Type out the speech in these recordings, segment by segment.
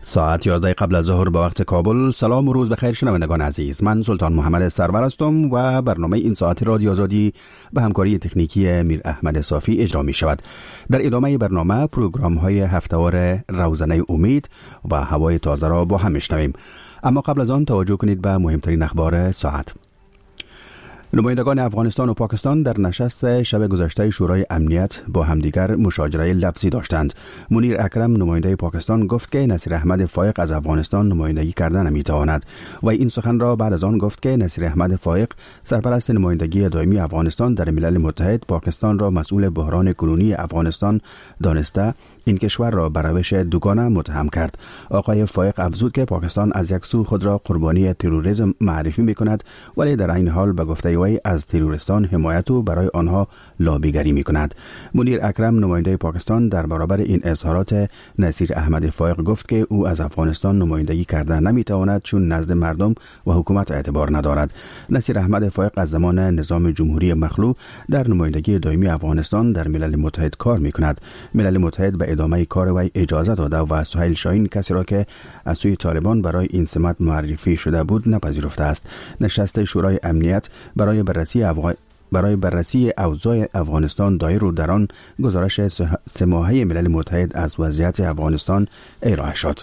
ساعت 11 قبل از ظهر به وقت کابل. سلام و روز بخیر شنوندگان عزیز. من سلطان محمد سرور هستم و برنامه این ساعت رادیو آزادی به همکاری تکنیکی میر احمد صافی اجرا می شود. در ادامه برنامه پروگرام های هفته‌وار روزنه امید و هوای تازه را با هم میشنویم. اما قبل از آن توجه کنید به مهمترین اخبار ساعت. نمایندگان افغانستان و پاکستان در نشست شب گذشته شورای امنیت با همدیگر مشاجره لفظی داشتند. منیر اکرم نماینده پاکستان گفت که نصیر احمد فایق از افغانستان نمایندگی کردن نمیتواند و این سخن را بعد از آن گفت که نصیر احمد فایق سرپرست نمایندگی دائمی افغانستان در ملل متحد پاکستان را مسئول بحران کنونی افغانستان دانسته این کشور را بر روش دوگانه متهم کرد. آقای فایق افزود که پاکستان از یک سو خود را قربانی تروریسم معرفی می‌کند ولی در این حال به گفته وی از تروریستان حمایت و برای آنها لابیگری می‌کند. منیر اکرم نماینده پاکستان در برابر این اظهارات نصیر احمد فایق گفت که او از افغانستان نمایندگی کرده نمی‌تواند چون نزد مردم و حکومت اعتبار ندارد. نصیر احمد فایق از زمان نظام جمهوری مخلوع در نمایندگی دائمی افغانستان در ملل متحد کار می‌کند. ملل متحد به ادامه کار وی اجازه داده و سهیل شاهین کسی را که از سوی طالبان برای این سمت معرفی شده بود نپذیرفته است. نشست شورای امنیت برای بررسی اوضاع افغانستان دایر و در آن گزارش 3 ماهه ملل متحد از وضعیت افغانستان ارائه شد.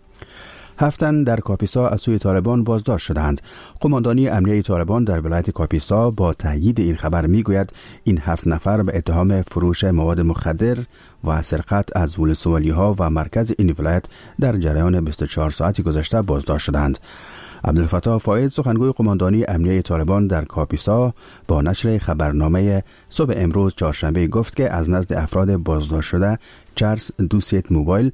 7 تن در کاپیسا از سوی طالبان بازداشت شدند. قماندانی امنیه طالبان در ولایت کاپیسا با تایید این خبر میگوید این 7 نفر به اتهام فروش مواد مخدر و سرقت از ولسوالی‌ها و مرکز این ولایت در جریان 24 ساعتی گذشته بازداشت شدند. عبدالفتاح فائد سخنگوی قماندانی امنیه طالبان در کاپیسا با نشر خبرنامه صبح امروز چهارشنبه گفت که از نزد افراد بازداشت شده چرس 2 ست موبایل،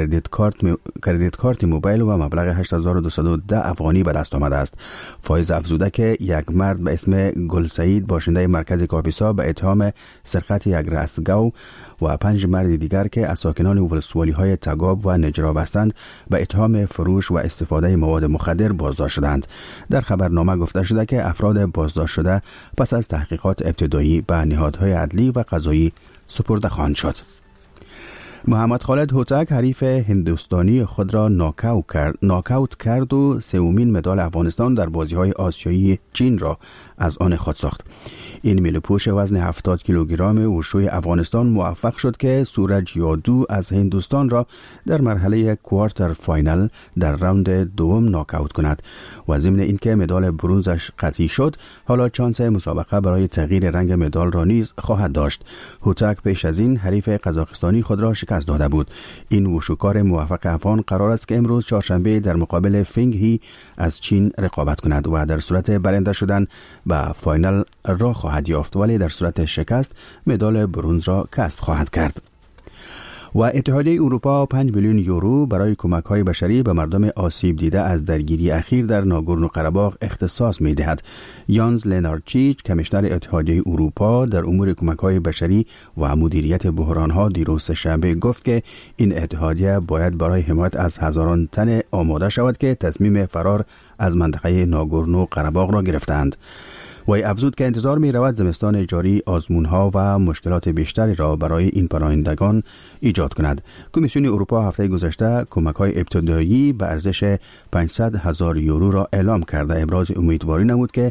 کردیت کارت موبایل و مبلغ 8210 افغانی به دست آمده است. فایز افزوده که یک مرد به اسم گل سعید باشنده مرکز کاپیسا به اتهام سرقت یک رستگو و 5 مرد دیگر که از ساکنان ولسوالی‌های تگاب و نجراب هستند به اتهام فروش و استفاده مواد مخدر بازداشت شدند. در خبرنامه گفته شده که افراد بازداشت شده پس از تحقیقات ابتدایی به نهادهای عدلی و قضایی سپرده خواهند شد. محمد خالد هوتک حریف هندوستانی خود را ناکاوت کرد و 3مین مدال افغانستان در بازی‌های آسیایی چین را از آن خود ساخت. این میله‌پوش وزن 70 کیلوگرم وشوی افغانستان موفق شد که سورج یادو از هندوستان را در مرحله کوارتر فاینال در راوند دوم ناکاوت کند و ضمن اینکه مدال برنزش قطعی شد حالا چانس مسابقه برای تغییر رنگ مدال را نیز خواهد داشت. هوتک پیش از این حریف قزاقستانی خود را شکست داده بود. این وشوکار موفق افغان قرار است که امروز چهارشنبه در مقابل فنگ هی از چین رقابت کند و در صورت برنده شدن به فاینال را خواهد یافت ولی در صورت شکست مدال برنز را کسب خواهد کرد. و اتحادیه اروپا 5 میلیون یورو برای کمک‌های بشری به مردم آسیب دیده از درگیری اخیر در ناگورنو قره‌باغ اختصاص می‌دهد. یانز لنارچیچ کمیشنر اتحادیه اروپا در امور کمک‌های بشری و مدیریت بحران‌ها دیروز شنبه گفت که این اتحادیه باید برای حمایت از هزاران تن آماده شود که تصمیم فرار از منطقه ناگورنو قره‌باغ را گرفتند. وی افزود که انتظار می رود زمستان جاری آزمون‌ها و مشکلات بیشتری را برای این پناهندگان ایجاد کند. کمیسیون اروپا هفته گذشته کمک‌های ابتدایی به ارزش 500,000 یورو را اعلام کرده ابراز امیدواری نمود که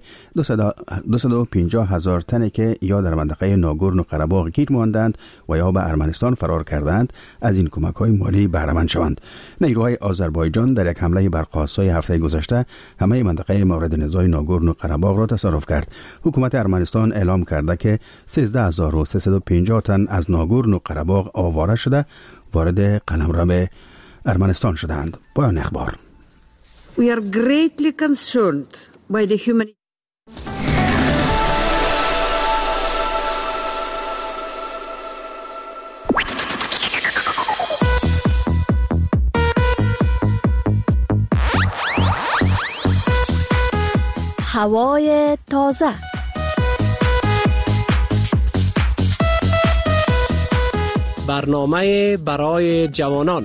250,000 تن که یا در منطقه ناگورنو قره‌باغ گیر ماندند و یا به ارمنستان فرار کردند از این کمک‌های مالی بهره مند شوند. نیروهای آذربایجان در یک حمله برق‌آسای هفته گذشته همه منطقه مورد نزاع ناگورنو قره‌باغ را تصرف کرد. حکومت ارمنستان اعلام کرده که 13,350 تن از ناگورنو قره‌باغ آواره شده وارد قلمرو ارمنستان شدند. پایان اخبار. We are greatly concerned by the human هوای تازه. برنامه برای جوانان.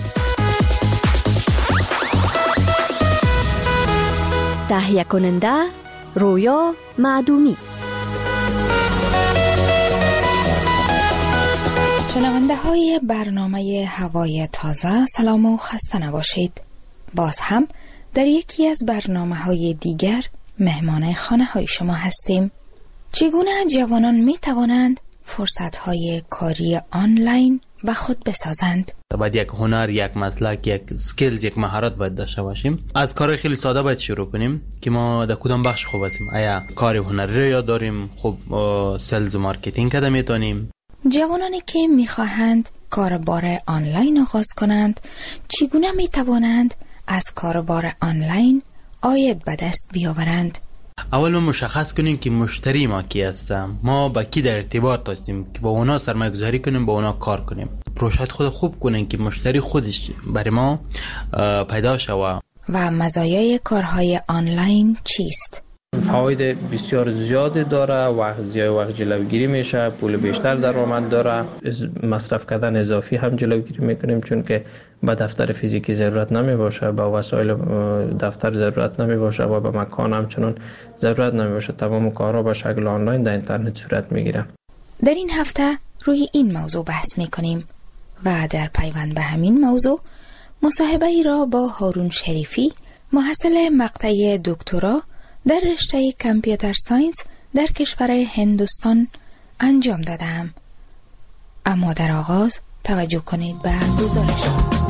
تهیه کننده رویا معدومی. شنونده های شنوندگان برنامه هوای تازه، سلام و خسته نباشید. باز هم در یکی از برنامه‌های دیگر مهمان خانه‌های شما هستیم. چگونه جوانان می توانند فرصت‌های کاری آنلاین به خود بسازند؟ باید یک هنر، یک مسلک، یک سکیلز، یک مهارت باید داشته باشیم. از کار خیلی ساده باید شروع کنیم که ما در کدام بخش خوب هستیم. آیا کار هنری رو یاد داریم؟ خب سلز و مارکتینگ کده میتونیم. جوانانی که میخواهند کاربار آنلاین آغاز کنند، چگونه میتوانند از کاربار آنلاین عاید به دست بیاورند؟ اول ما مشخص کنیم که مشتری ما کی هست، ما با کی در ارتباط هستیم که با اونا سرمایه گذاری کنیم، با اونا کار کنیم. پروژه خود خوب کنیم که مشتری خودش برای ما پیدا شود. و مزایای کارهای آنلاین چیست؟ فواید بسیار زیادی داره. وقت جلوگیری میشه، پول بیشتر درآمد داره، مصرف کردن اضافی هم جلوگیری میکنیم، چون که به دفتر فیزیکی ضرورت نمی باشه، به وسایل دفتر ضرورت نمی باشه و به مکان همچنان ضرورت نمی باشه. تمام کارها به شکل آنلاین در اینترنت صورت میگیره. در این هفته روی این موضوع بحث میکنیم و در پیوند به همین موضوع مصاحبه ای را با هارون شریفی، محصل مقطع دکترا در رشته کامپیوتر ساینس در کشور هندوستان انجام دادم. اما در آغاز توجه کنید به گزارش.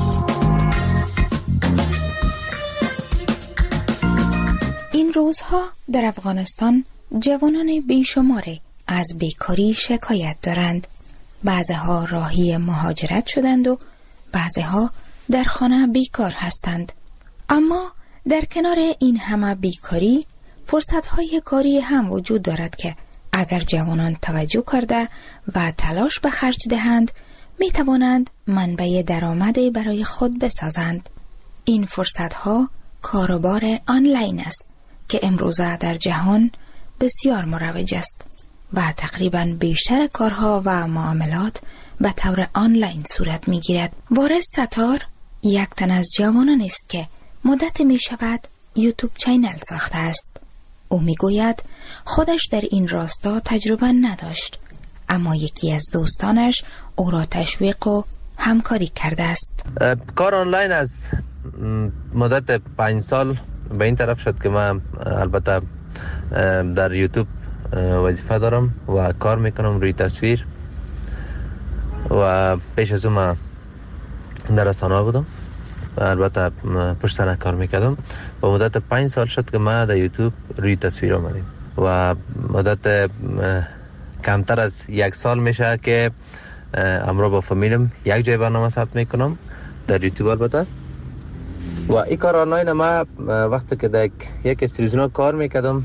این روزها در افغانستان جوانان بیشماری از بیکاری شکایت دارند. بعضها راهی مهاجرت شدند و بعضها در خانه بیکار هستند. اما در کنار این همه بیکاری، فرصت‌های کاری هم وجود دارد که اگر جوانان توجه کرده و تلاش به خرج دهند، می توانند منبع درآمدی برای خود بسازند. این فرصت‌ها کاروبار آنلاین است که امروزه در جهان بسیار مروج است و تقریباً بیشتر کارها و معاملات به طور آنلاین صورت می‌گیرد. وارث ستار یک تن از جوانان است که مدت می شود یوتیوب چینل ساخته است. او می گوید خودش در این راستا تجربه نداشت، اما یکی از دوستانش او را تشویق و همکاری کرده است. کار آنلاین از مدت 5 سال به این طرف شد که من البته در یوتیوب وظیفه دارم و کار میکنم روی تصویر و پیش از اون من در رسانه بودم، البته پشت صحنه کار میکردم و مدت 5 سال شد که ما در یوتیوب روی تصویر آمدیم و مدت کمتر از 1 سال میشه که همراه با فامیلم یک جای برنامه ثبت میکنم در یوتیوب. البته و این کار آنلاین ما وقتی که در یک استریزیون کار میکردم،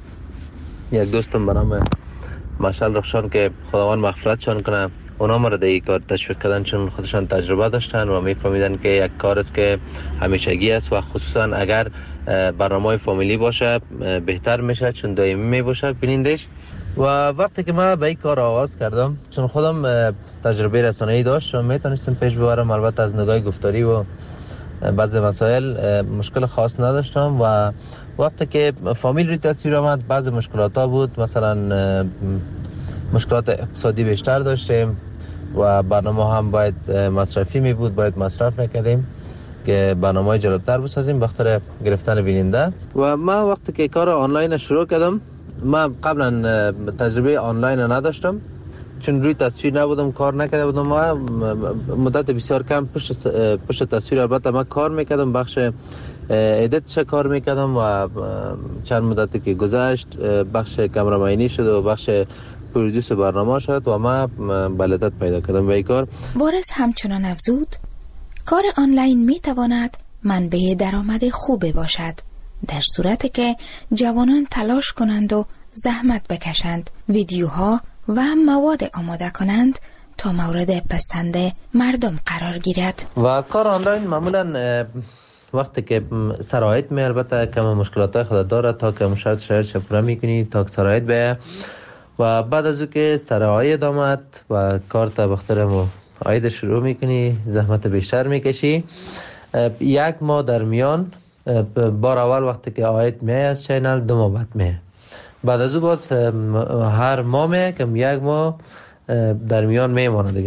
یک دوستم به نام مشعل رخشان که خداوند مغفرتشان کنه، اونا ما را در این کار تشویق کردن چون خودشان تجربه داشتن و میفهمیدن که یک کار است که همیشگی است و خصوصا اگر برنامه فامیلی باشه بهتر میشه چون دائمی میباشه بینندش. و وقتی که من به این کار آغاز کردم، چون خودم تجربه رسانه‌ای داشت و میتونستم پیش ببرم، البته از نگاه گفتاری و بعضی مسائل مشکل خاص نداشتم و وقتی که فامیل روی تصویر آمد بعضی مشکلات ها بود، مثلا مشکلات اقتصادی بیشتر داشتیم و برنامه هم باید مصرفی می بود، باید مصرف میکردیم که برنامه جالبتر بسازیم بخاطر گرفتن بیننده. و من وقتی که کار آنلاین شروع کردم، من قبلا تجربه آنلاین نداشتم چون روی تصویر نبودم، کار نکرده بودم. ما مدت بسیار کم پشت تصویر البته من کار میکردم، بخش ادیتش کار میکردم و چند مدتی که گذشت بخش کامرامانی شد و بخش پرودوس برنامه شد و ما بلدت پیدا کردم به این کار. وارث همچنان افزود کار آنلاین میتواند منبع درآمد خوبی باشد در صورتی که جوانان تلاش کنند و زحمت بکشند، ویدیوها و مواد آماده کنند تا مورد پسند مردم قرار گیرد. و کار آنلاین معمولا وقتی که سرایت می البته کم مشکلات خود داره تا که شرط پورا میکنی تا که سرایت به و بعد از او که سرایت آمد و کار تا بخاطر عاید شروع میکنی، زحمت بیشتر میکشی. 1 ماه در میان بار اول وقتی که عاید می از چینل 2 ماه بعد می، بعد از او باز هر ماه می کم 1 ماه در میان میمانه دیگه.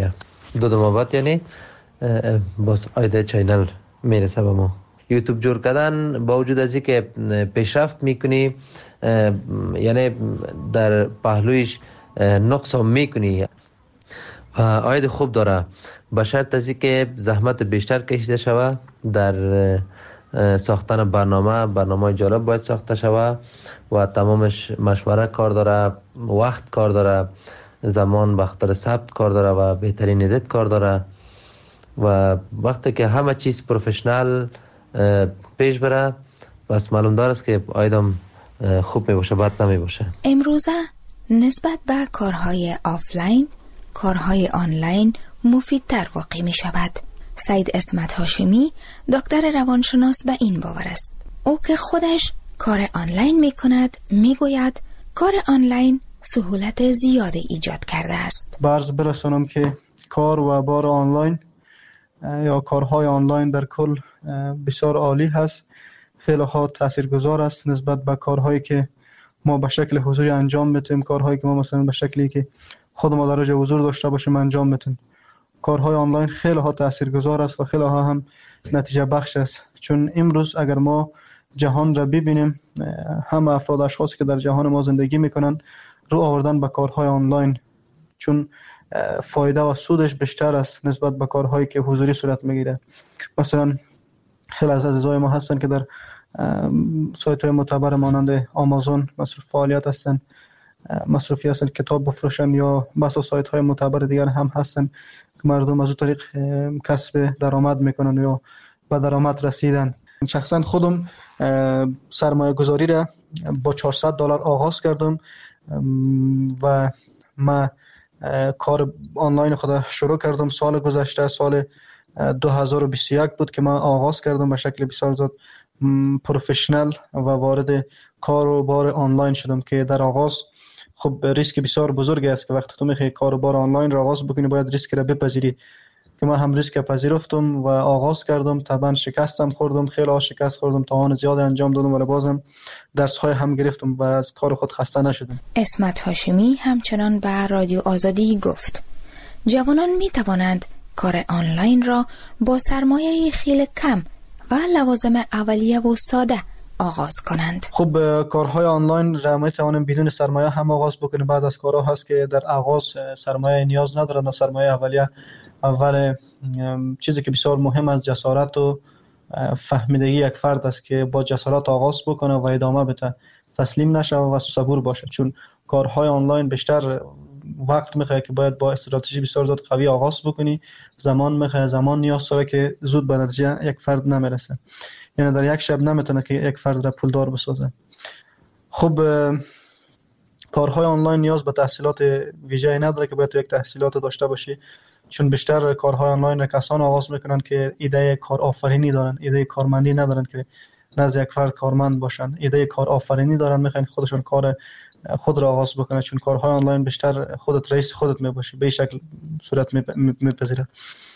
دو ماه بعد یعنی باز آیده چینل میرسه به ما. یوتیوب جور کردن با وجود از اینکه پیشرفت میکنی، یعنی در پهلویش نقص هم میکنی، آید خوب داره به شرط از اینکه زحمت بیشتر کشیده شوه در ساختن برنامه جالب باید ساخته شوه و تمامش مشوره کار داره، وقت کار داره، زمان بخاطر ثبت کار داره و بهترین ادیت کار داره و وقتی که همه چیز پروفشنال پیش بره بس معلوم داره است که آیدم خوب می باشه، بد نمی باشه. امروزه نسبت به کارهای آفلاین کارهای آنلاین مفیدتر واقع می شود. سید اسمت هاشمی دکتر روانشناس به این باور است. او که خودش کار آنلاین می کند می گوید کار آنلاین سهولت زیادی ایجاد کرده است. برز برسانم که کار و بار آنلاین یا کارهای آنلاین در کل بسیار عالی هست، خیلی ها تاثیرگذار است نسبت به کارهایی که ما به شکل حضوری انجام میتیم، کارهایی که ما مثلا به شکلی که خود ما درجه حضور داشته باشیم انجام میتیم. کارهای آنلاین خیلی ها تاثیرگذار است و خیلی ها هم نتیجه بخش است، چون امروز اگر ما جهان را ببینیم، همه افراد اشخاصی که در جهان ما زندگی میکنن رو آوردن به کارهای آنلاین، چون فایده و سودش بیشتر است نسبت به کارهایی که حضوری صورت میگیره. مثلا خیلی از عزیزای ما هستن که در سایت های معتبر مانند آمازون مصروف فعالیت هستن، مصروفی هستن کتاب بفروشن، یا بسا سایت های معتبر دیگر هم هستن که مردم از اون طریق کسب درآمد میکنن یا به درآمد رسیدن. شخصا خودم سرمایه گذاری را با $400 آغاز کردم و ما کار آنلاین خود شروع کردم سال گذشته، سال 2021 بود که من آغاز کردم به شکل بسیار زیاد پروفشنال و وارد کار و بار آنلاین شدم که در آغاز خب ریسک بسیار بزرگی است که وقتی تو میخوای کار و بار آنلاین را آغاز بکنی باید ریسک را بپذیری، که من هم ریسک پذیرفتم و آغاز کردم. طبعا شکستم خوردم، خیلی شکست خوردم، توان زیاد انجام دادم ولی بازم درس های هم گرفتم و از کار خود خسته نشدم. اسمت هاشمی همچنان به رادیو آزادی گفت جوانان می توانند کار آنلاین را با سرمایه خیلی کم و لوازم اولیه و ساده آغاز کنند. خب کارهای آنلاین را می توانیم بدون سرمایه هم آغاز بکنیم. بعض از کارها هست که در آغاز سرمایه نیاز ندارن و سرمایه اولیه اول چیزی که بسیار مهم از جسارت و فهمیدگی یک فرد است که با جسارت آغاز بکنه و ادامه بده، تسلیم نشه و صبور باشه، چون کارهای آنلاین بیشتر وقت میخواد که باید با استراتژی بسیار زیاد قوی آغاز بکنی، زمان میخواد، زمان نیاز داره که زود به نتیجه یک فرد نمیرسه، یعنی در یک شب نمیتونه که یک فرد را پولدار بسازه. خب کارهای آنلاین نیاز به تحصیلات ویژه‌ای نداره که باید یک تحصیلات داشته باشی، چون بیشتر کارهای آنلاین را کسان آغاز میکنن که ایده کار آفرینی دارن، ایده کارمندی ندارن که نزد یک فرد کارمند باشن، ایده کار آفرینی دارن، میخوان خودشون کار خود را آغاز بکنن، چون کارهای آنلاین بیشتر خودت رئیس خودت میباشی، به شکل صورت میپذیره.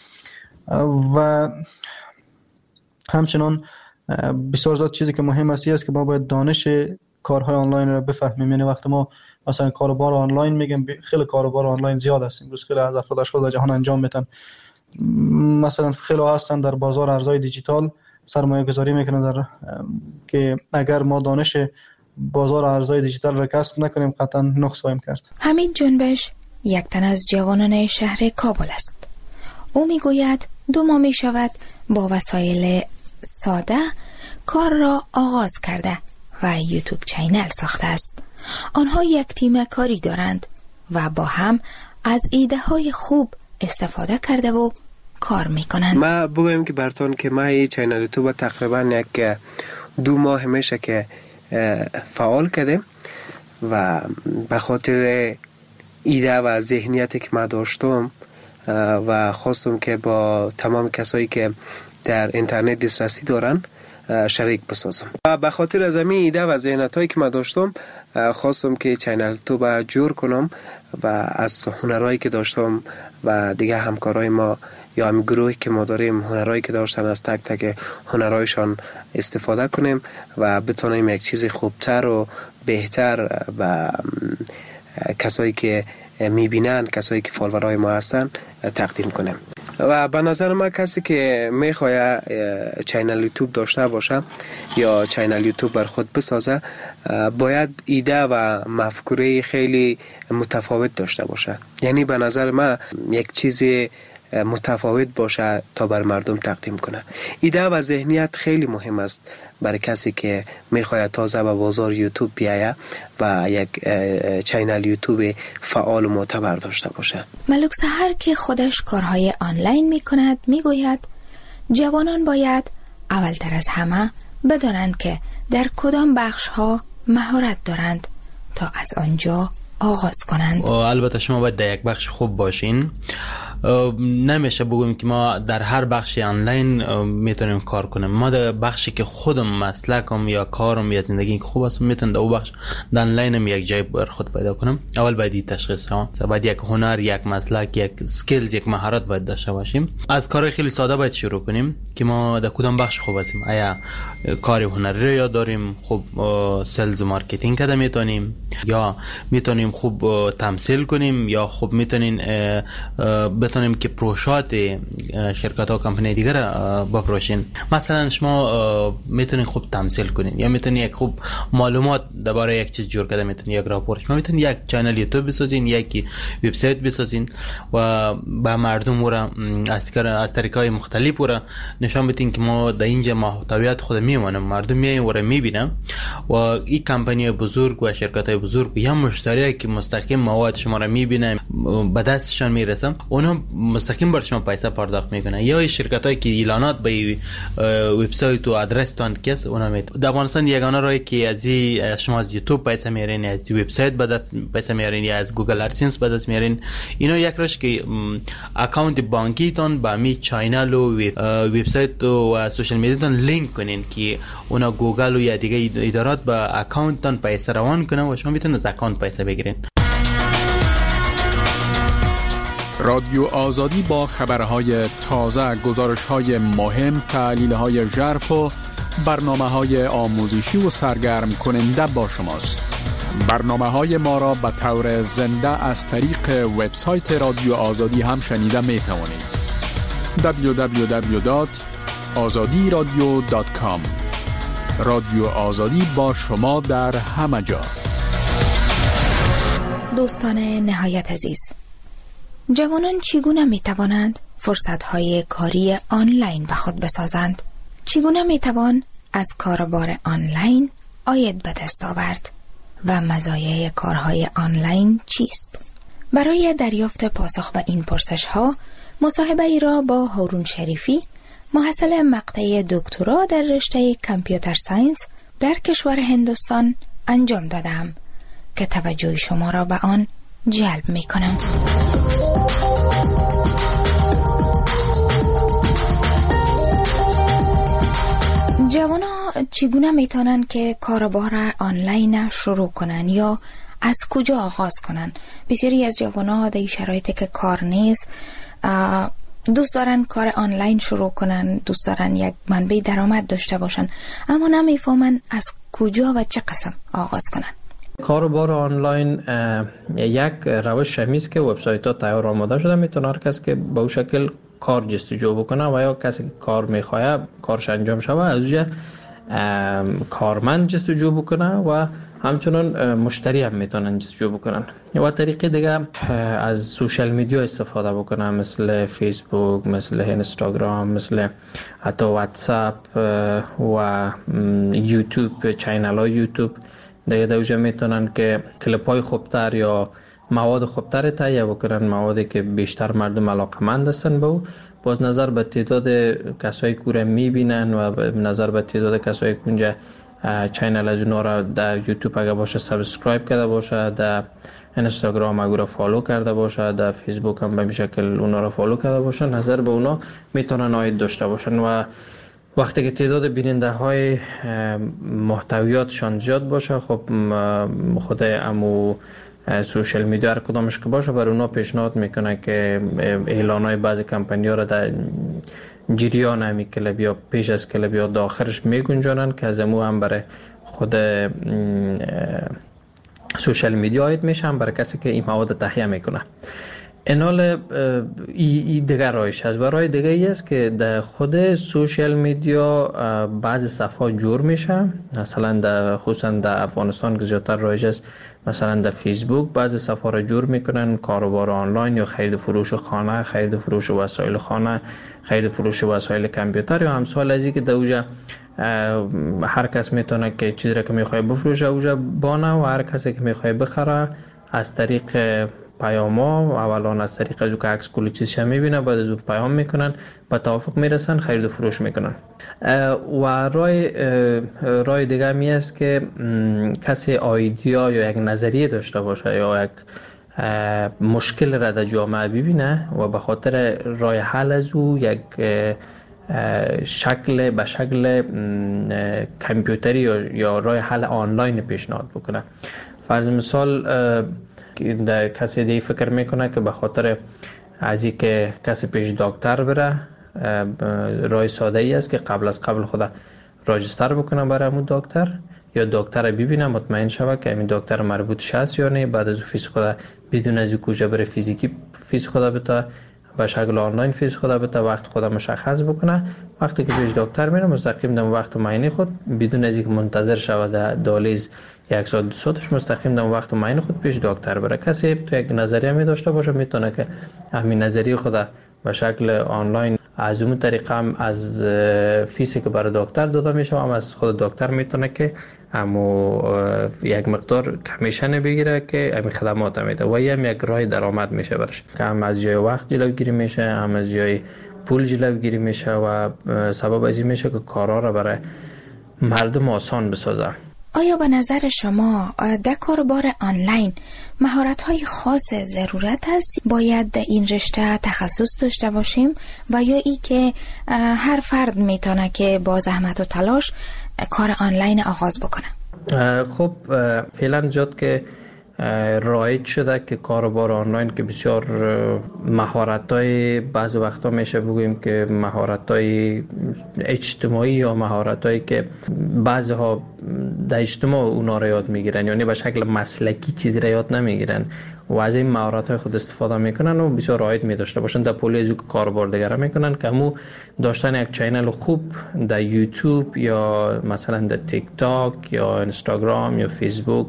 و همچنان بسیار زیاد چیزی که مهم است که ما باید دانش کارهای آنلاین را بفهمیم. یعنی وقتی ما مثلا کاروبار آنلاین میگم، خیلی کاروبار آنلاین زیاد است امروز، خیلی از افراد اشخاص در جهان انجام میدن. مثلا خیلی هستن در بازار ارزهای دیجیتال سرمایه گذاری میکنن در که اگر ما دانش بازار ارزهای دیجیتال را کسب نکنیم قطعا نقص خواهیم کرد. حمید جنبش یک تن از جوانان شهر کابل است. او میگوید 2 ماه می شود با وسایل ساده کار را آغاز کرده و یوتیوب چینل ساخته است. آنها یک تیم کاری دارند و با هم از ایده های خوب استفاده کرده و کار میکنند. ما بگویم که براتون که ما این چینل یوتیوب تقریبا یک 2 ماه میشه که فعال کردیم و به خاطر ایده و ذهنیتی که ما داشتم و خواستم که با تمام کسایی که در اینترنت دسترسی دارن شریک بسازم. و به خاطر از همین ایده و ذهنیتایی که ما داشتم خواستم که چینل یوتیوب جور کنم و از هنرهایی که داشتم و دیگه همکارای ما یا همین گروهی که ما داریم هنرهایی که داشتن از تک تک هنرهایشان استفاده کنیم و بتونیم یک چیز خوبتر و بهتر و کسایی که میبینن، کسایی که فالوورای ما هستن تقدیم کنیم. و به نظر من کسی که میخواد چینل یوتیوب داشته باشه یا چینل یوتیوب بر خود بسازه باید ایده و مفکوره خیلی متفاوت داشته باشه. یعنی به نظر من یک چیز متفاوت باشه تا بر مردم تقدیم کنه. ایده و ذهنیت خیلی مهم است برای کسی که میخواد تازه به بازار یوتیوب بیایه و یک چینل یوتیوب فعال و معتبر داشته باشه. ملک سحر که خودش کارهای آنلاین میکند میگوید جوانان باید اولتر از همه بدانند که در کدام بخشها مهارت دارند تا از آنجا آغاز کنند. البته شما باید در یک بخش خوب باشین. نمیشه بگویم که ما در هر بخش آنلاین میتونیم کار کنیم. ما در بخشی که خودم مسلکم یا کارم یا زندگی که خوب است میتونم در اون بخش در آنلاینم یک جای بر خود پیدا کنم. اول باید تشخیص ها، باید یک هنر، یک مسلک، یک سکیلز، یک مهارت باید داشته باشیم. از کار خیلی ساده باید شروع کنیم که ما در کدام بخش خوب هستیم. آیا کار هنری رو یاد داریم، خوب سلز و مارکتینگ کده میتونیم، یا میتونیم خوب تمثیل کنیم، یا خوب میتونیم بتونیم که پروژات شرکت ها و کمپانی دیگر بپروشین. مثلا شما میتونین خوب تمثیل کنین یا میتونین یک خوب معلومات درباره یک چیز جور کرده میتونین یک راپورت، شما میتونین یک چنل یوتیوب بسازین، یک وبسایت بسازین و به مردم را از طریقای مختلف را نشان بدین که ما در اینجا محتویات خود میمونم، مردم میاین و را میبینم و این کمپانی بزرگ و شرکت های بزرگ یا مشتری که مستقیم مواد شما را میبینن به دستشان میرسن، اونا مستقیم بر شما پیسه پرداخت میکنن. یا شرکتایی که اعلانات به وبسایت و آدرس تان کس اونا در افغانستان یگانه راهی که از شما از یوتیوب پیسه میارین، از وبسایت به دست پیسه میارین یا از گوگل ادسنس به دست میارین. اینا یک راهش که اکانت بانکی تان با می چینل و وبسایت و سوشال میدیا تان لینک کنین که اونا گوگل و یا دیگه ادارات به اکانت تان پیسه روان کنن و شما میتونید از اکانت پیسه بگیرین. رادیو آزادی با خبرهای تازه، گزارش‌های مهم، تحلیل‌های ژرف و برنامه‌های آموزشی و سرگرم کننده با شماست. برنامه‌های ما را به طور زنده از طریق وبسایت رادیو آزادی هم شنیده می‌توانید. www.azadiradio.com. رادیو آزادی با شما در همه جا. دوستان نهایت عزیز، جوانان چگونه می توانند فرصت‌های کاری آنلاین به خود بسازند؟ چگونه می توان از کاربار آنلاین عاید به دست آورد و مزایای کارهای آنلاین چیست؟ برای دریافت پاسخ به این پرسش‌ها مصاحبه ای را با هارون شریفی، محصل مقطع دکترا در رشته کامپیوتر ساینس در کشور هندوستان انجام دادم که توجه شما را به آن جلب می کنم. جوانا چگونه میتونن که کاربار آنلاین شروع کنن یا از کجا آغاز کنن؟ بسیاری از جوانا در شرایطی که کار نیست دوست دارن کار آنلاین شروع کنن، دوست دارن یک منبع درآمد داشته باشن، اما نمیفهمن از کجا و چه قسم آغاز کنن. کاربار آنلاین یک روش است که وبسایت‌ها تیار آماده شده، میتونه هر کس که به اون شکل کار جستجو بکنه و یا کسی که کار میخواد کارش انجام شود از اونجا کارمند جستجو بکنه و همچنان مشتری هم میتونن جستجو بکنن. و طریقه دیگه از سوشال میدیا استفاده بکنن، مثل فیسبوک، مثل اینستاگرام، مثل حتی واتساپ و یوتیوب، چینل های یوتیوب. دیگه دوجه میتونن که کلیپ های خوبتر یا مواد خوبتر تهیه بکنن، موادی که بیشتر مردم علاقمند هستن به او. باز نظر به تعداد کسایی که رو میبینن و نظر به تعداد کسایی که اونجا چینل از اونا را در یوتیوب اگه باشه سابسکرایب کرده باشه، در اینستاگرام اگه را فالو کرده باشه، در فیسبوک هم به شکل اونا را فالو کرده باشه، نظر به اونا میتونن عاید داشته باشن. و وقتی که تعداد بیننده های محتویاتشان زیاد باشه، خب خود امو سوشال میدیا هر کدامش که باشه بر اونا پیشنهاد میکنه که اعلان های بعضی کمپانی ها را در جریان همی کلب یا پیش از کلب یا داخلش میگنجانن که از امو هم برای خود سوشال میدیا عاید میشن برای کسی که این مواد تهیه میکنه. اینال این دیگر رایش هست. و رای دیگه ای است که در خود سوشال میدیا بعضی صفحات جور میشه، مثلا در خصوصا در افغانستان که زیادتر رایج است، مثلا در فیسبوک بعضی صفحه را جور میکنن، کاروبار آنلاین یا خرید فروش خانه، خرید فروش وسایل خانه، خرید فروش وسایل کامپیوتر یا همسال از این که در اوجا هر کس میتونه که چیزی را که میخواد بفروشه اوجا بانه و هر کسی که میخواد بخره از طریق پیاما، اولا از طریق از که عکس کلی چیزش میبینه، بعد از اون پیام میکنن، با توافق میرسن، خرید و فروش میکنن. و رای دیگه می است که کسی ایده یا یک نظریه داشته باشه یا یک مشکل را در جامعه ببینه و به خاطر رای حل از او یک به شکل کامپیوتری یا رای حل آنلاین پیشنهاد بکنه. فرض مثال در کسی دیگه فکر میکنه که به خاطر از این که کسی پیش دکتر بره، رای ساده ای است که قبل خود راجستر بکنه برای همون دکتر، یا دکتر ببینه مطمئن شوه که همین دکتر مربوطش هست یا نه، بعد از فیس خود بدون از کجا بره فیزیکی فیس خود بده به شکل آنلاین فیس خود بده، وقت خود مشخص بکنه. وقتی که پیش دکتر میره مستقیم در وقت معاینه خود بدون از اینکه منتظر شوه در دالیز 1 ساعت 2 ساعتش مستقیم در وقت معاینه خود پیش دکتر بره. کسی تو یک نظریه می داشته باشه میتونه که همین نظریه خود به شکل آنلاین از اون طریقه هم از فیسی که برای دکتر داده میشه هم از خود دکتر میتونه که همو یک مقدار کمیشن بگیره که همین خدمات میده و هم یک راه درآمد میشه برش، که هم از جای وقت جلوگیری میشه، هم از جای پول جلوگیری میشه و سبب از این میشه که کارا را برای مردم آسان بسازه. آیا به نظر شما در کاربار آنلاین مهارت‌های خاص ضرورت است؟ باید در این رشته تخصص داشته باشیم و یا ای که هر فرد میتونه که با زحمت و تلاش کار آنلاین آغاز بکنه؟ خب فعلا جد که رایج شده که کاربار آنلاین که بسیار مهارت‌های بعض وقتا میشه بگوییم که مهارت‌های اجتماعی یا مهارت‌هایی که بعضها در اجتماع اونا را یاد میگیرن، یعنی به شکل مسلکی چیزی را یاد نمیگیرن و از این مهارت‌های خود استفاده میکنن و بسیار رایج می داشته باشن در پولی از کاربار دیگر میکنن که همو داشتن یک چینل خوب در یوتیوب یا مثلا در تیک تاک یا اینستاگرام یا فیسبوک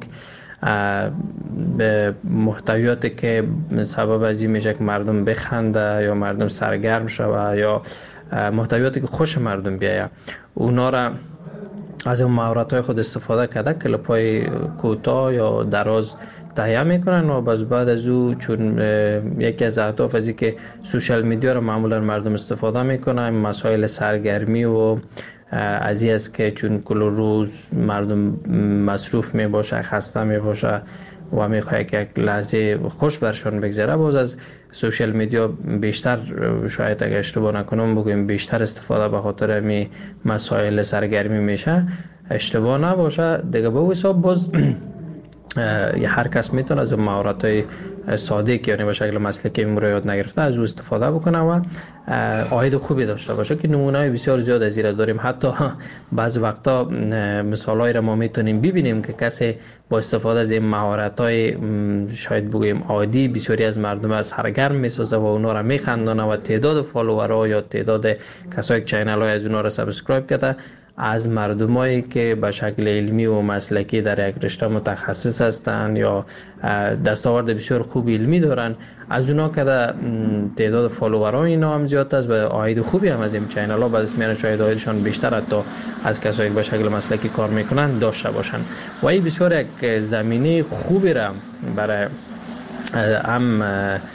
به محتویاتی که سبب از این میشه که مردم بخنده یا مردم سرگرم شوه یا محتویاتی که خوش مردم بیایه، اونا را از اون مهارت‌های خود استفاده کرده کلیپ‌های کوتاه یا دراز تهیه میکنن و بعد از او چون یکی از اهداف از این که سوشال میدیا را معمولا مردم استفاده میکنن، مسائل سرگرمی و از این است که چون کل روز مردم مصروف می باشه، خسته می باشه و می خواهد که یک لحظه خوش برشان بگذره، باز از سوشال میدیا بیشتر، شاید اگر اشتباه نکنم بگویم بیشتر استفاده به خاطر می مسائل سرگرمی میشه، اشتباه نباشه دیگه. به حساب باز هر کس میتونه از مهارت‌های ساده که یعنی به شکل مسلکی یاد نگرفته از او استفاده بکنه و عاید خوبی داشته باشه، که نمونه‌های بسیار زیاد از این داریم. حتی بعض وقتا مثالایی را ما میتونیم ببینیم که کسی با استفاده از این مهارت‌های شاید بگوییم عادی بسیاری از مردم از سرگرم میسازه و اونا را میخندانه و تعداد فالوورها یا تعداد کسایی که چینل‌های از اونا را سابسکرایب کرده از مردمایی که به شکل علمی و مسلکی در یک رشته متخصص هستند یا دستاورد بسیار خوب علمی دارن، از اونا که تعداد فالوورها اینا هم زیاد است و عاید خوبی هم از این چینل ها بعد از میان شاید عایدشان بیشتر حتی از کسایی که به شکل مسلکی کار میکنن داشته باشن و این بسیار یک زمینه خوبی را برای هم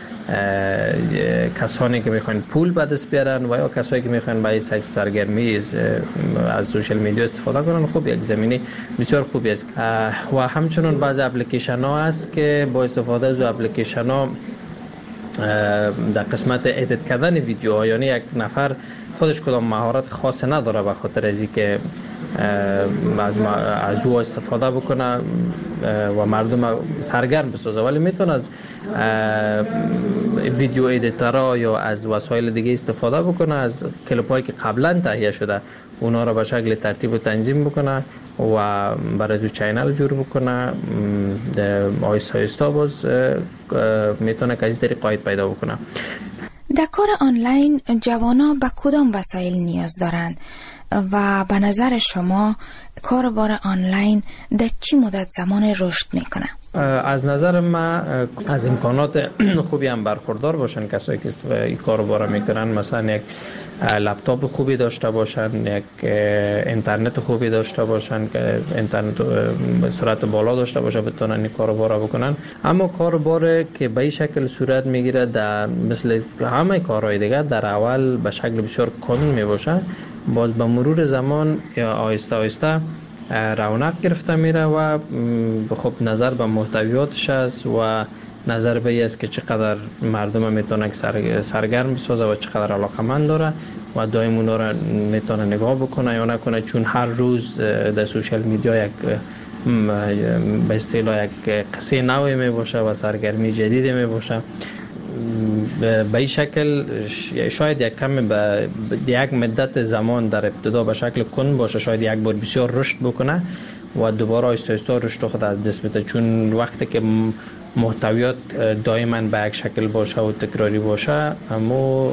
کسانی که میخوان پول به دست بیارن و یا کسایی که میخوان برای سرگرمی از سوشال میدیا استفاده کنن، خب یک زمینه بسیار خوبی است. و همچنین بعضی اپلیکیشن ها هست که با استفاده از اپلیکیشن ها در قسمت ادیت کردن ویدیوها، یعنی یک نفر خودش کدام مهارت خاص نداره به خاطر از اینکه از او استفاده بکنه و مردم سرگرم بسازه، ولی میتونه از ویدیو ادیتورها یا از وسایل دیگه استفاده بکنه، از کلیپ هایی که قبلا تهیه شده اونا را به شکل ترتیب و تنظیم بکنه و برای دو چینل جور بکنه. آیسته آیسته باز میتونه که از طریق قاید پیدا بکنه. در کار آنلاین جوانا به کدام وسایل نیاز دارند و به نظر شما کاربار آنلاین در چی مدت زمان رشد میکنه؟ از نظر من از امکانات خوبی هم برخوردار باشن کسایی که این کارو بارا میکنن، مثلا یک لپتاپ خوبی داشته باشن، یک اینترنت خوبی داشته باشن که اینترنت سرعت بالا داشته باشه بتونن این کارو بارا بکنن. اما کاربار که به این شکل صورت میگیره در مثل همه کارهای دیگه در اول به شکل بسیار کند میباشه، باز به مرور زمان یا آیسته آیسته رونق گرفته میره و خب نظر به محتویاتش است و نظر به این است که چقدر مردم میتونه سرگرم بسازه و چقدر علاقمند داره و دائم اونا را میتونه نگاه بکنه یا نکنه، چون هر روز در سوشال میدیا یک به اصطلاح یک قصه نوی می باشه و سرگرمی جدیدی می باشه. به این شکل شاید یک کم به یک مدت زمان در ابتدا به شکل کند باشه، شاید یک بار بسیار رشد بکنه و دوباره آیسته آیسته رشد خود از دست بده، چون وقتی که محتویات دائما به یک شکل باشه و تکراری باشه اما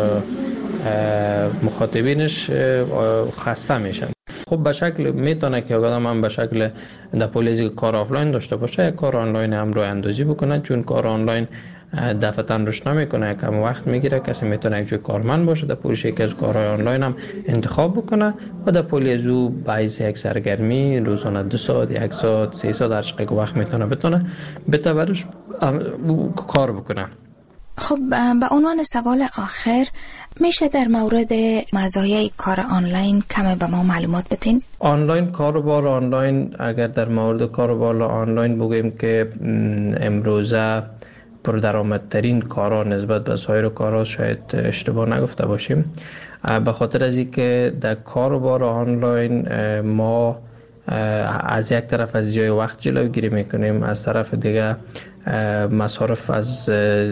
مخاطبینش خسته میشن. خب به شکل میتونه که آدم هم به شکل در پولیزی کار آفلاین داشته باشه، یک کار آنلاین هم رو اندازی بکنه، چون کار آنلاین دفعتاً رشد نمیکنه، کم وقت میگیره. کسی میتونه یک جای کارمند باشه در پولیش یکی از کارهای آنلاین هم انتخاب بکنه و در پولی از او باعث یک سرگرمی روزانه 2 ساعت 1 ساعت 3 ساعت هر چقدر وقت میتونه بتبرش کار بکنه. خب به عنوان سوال آخر میشه در مورد مزایای کار آنلاین کم به ما معلومات بدین؟ کاروبار آنلاین، اگر در مورد کاروبار آنلاین بگویم که امروزه پردرآمدترین کارا نسبت به سایر کارا، شاید اشتباه نگفته باشیم، به خاطر از اینکه در کاروبار آنلاین ما از یک طرف از جای وقت جلوگیری میکنیم، از طرف دیگه مصارف از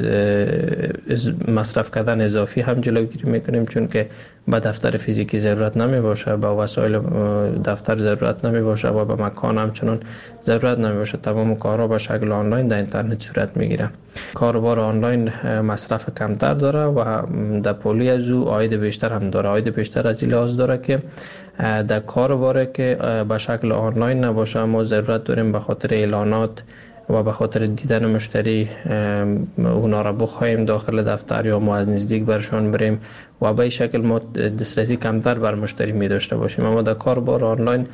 مصرف کردن اضافی هم جلوگیری میکنیم، چون که به دفتر فیزیکی ضرورت نمی باشه، به وسایل دفتر ضرورت نمی باشه و به مکان همچنان ضرورت نمی باشه. تمام کارها به شکل آنلاین در اینترنت صورت میگیره. کاروبار آنلاین مصرف کمتر داره و در پولی از او عاید بیشتر هم داره. عاید بیشتر از این لحاظ داره که در کاروباری که به شکل آنلاین نباشه ما ضرورت داریم به خاطر اعلانات و به خاطر دیدن مشتری اونا را بخوایم داخل دفتر یا ما از نزدیک برشان بریم و به این شکل ما دسترسی کمتر بر مشتری می داشته باشیم. اما در کاربار آنلاین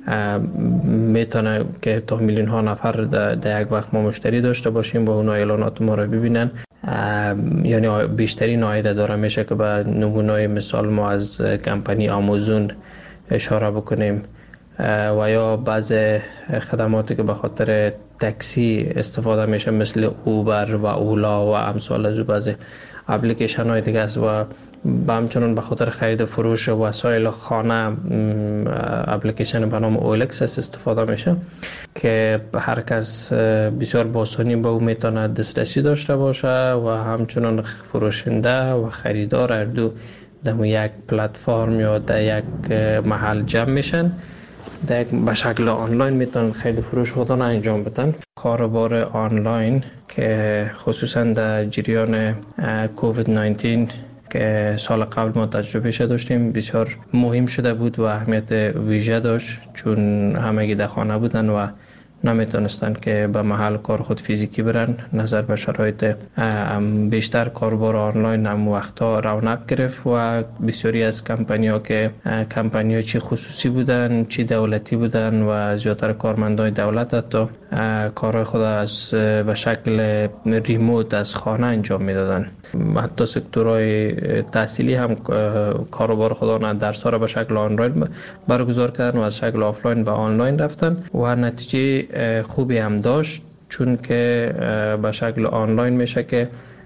میتونه که تا میلیون ها نفر در یک وقت ما مشتری داشته باشیم و اونا اعلانات ما را ببینن، یعنی بیشترین عاید داره. میشه که به نمونه مثال ما از کمپانی آمازون اشاره بکنیم و یا بعض خدماتی که به خاطر تاکسی استفاده میشه مثل اوبر و اولا و امثال از بعض اپلیکیشن های دیگه است و همچنان به خاطر خرید فروش وسایل خانه اپلیکیشن به نام اولکس استفاده میشه که هر کس بسیار با آسانی به او میتونه دسترسی داشته باشه و همچنان فروشنده و خریدار هر دو در یک پلتفرم یا در یک محل جمع میشن، به شکل آنلاین میتونن خیلی فروش خودان انجام بدن. کاروبار آنلاین که خصوصا در جریان کووید 19 که سال قبل ما تجربه داشتیم بسیار مهم شده بود و اهمیت ویژه داشت، چون همگی در خانه بودن و نمیتونستن که به محل کار خود فیزیکی برن. نظر به شرایط بیشتر کاربار آنلاین هم وقتا رونق گرفت و بسیاری از کمپانی‌ها که کمپانی‌ها چی خصوصی بودن چی دولتی بودن و زیادتر کارمندان دولت حتی کارهای خود از به شکل ریموت از خانه انجام میدادن. حتی سکتورهای تحصیلی هم کاروبار خودان درس‌ها را به شکل آنلاین برگزار کردن و از شکل آفلاین به آنلاین رفتن و نتیجه خوبی هم داشت، چون که به شکل آنلاین میشه که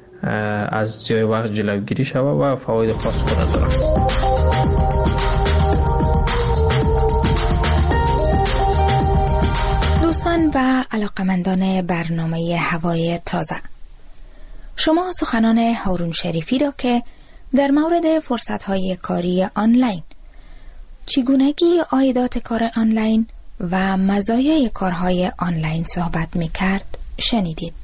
از جای وقت جلوگیری شود و فواید خاص خود داره. علاقمندان برنامه هوای تازه. شما سخنان هارون شریفی را که در مورد فرصت‌های کاری آنلاین، چگونگی عایدات کار آنلاین و مزایای کارهای آنلاین صحبت می‌کرد شنیدید.